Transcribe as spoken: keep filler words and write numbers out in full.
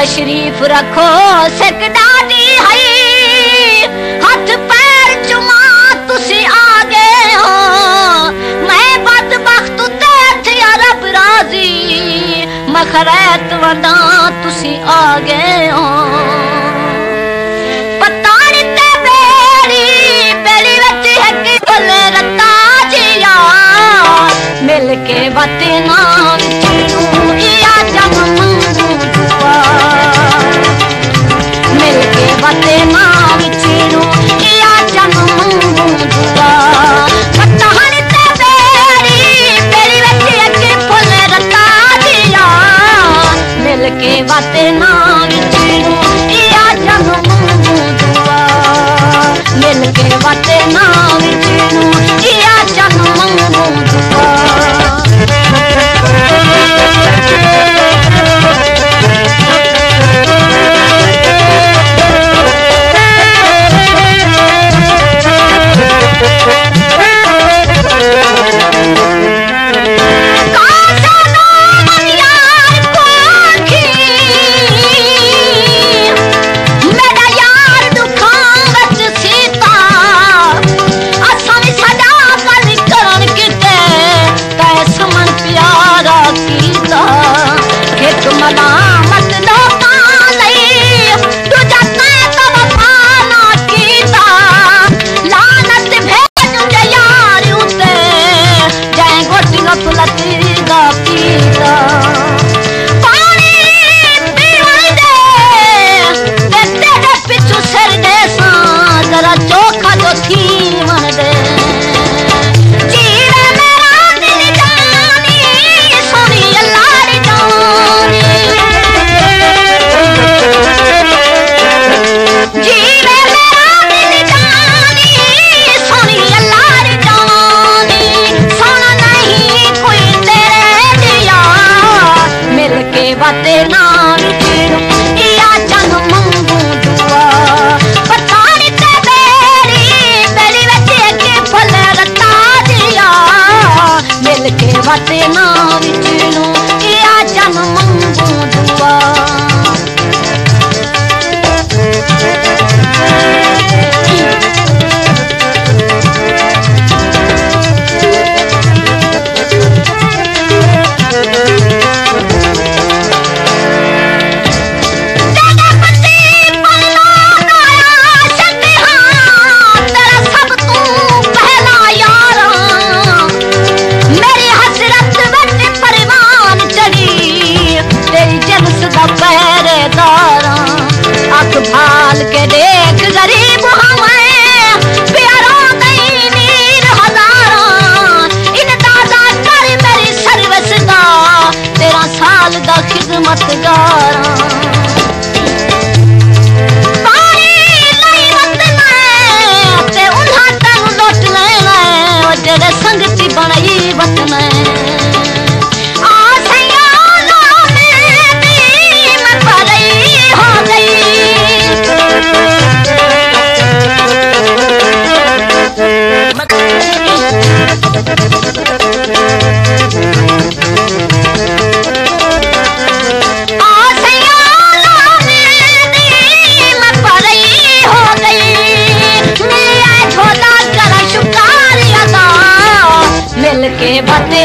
तशरीफ रखो सिक डाडी है हथ पैर चुमा तुसी आ गए हो मैं बदबख्त ते थे रब राजी मखरैत वंदा तुसी आ गए हो पता नहीं ते बेड़ी बेड़ी विच है कि फुल रत्ता जिया मिल के बातें ना विचू या जम मंगू दुआ मिल के बातें ना विचू या जम मंगू दुआ पता नहीं ते बेड़ी बेड़ी विच है कि फुल रत्ता जिया मिल के बातें ना विचू या जम मंगू दुआ मिल के बातें ना विचू या जम मंगू दुआ बातें ना विचू या जम मंगू दुआ भाल के देख गरीब हमें प्यारों गई नीर हजारा इन दादा कर मेरी सर्विस दा तेरह साल दा खिदमत गारा पानी नहीं वतना ते उन्हां तन लुट लेना जेड़े संगती बनाई वतना मिल के बातें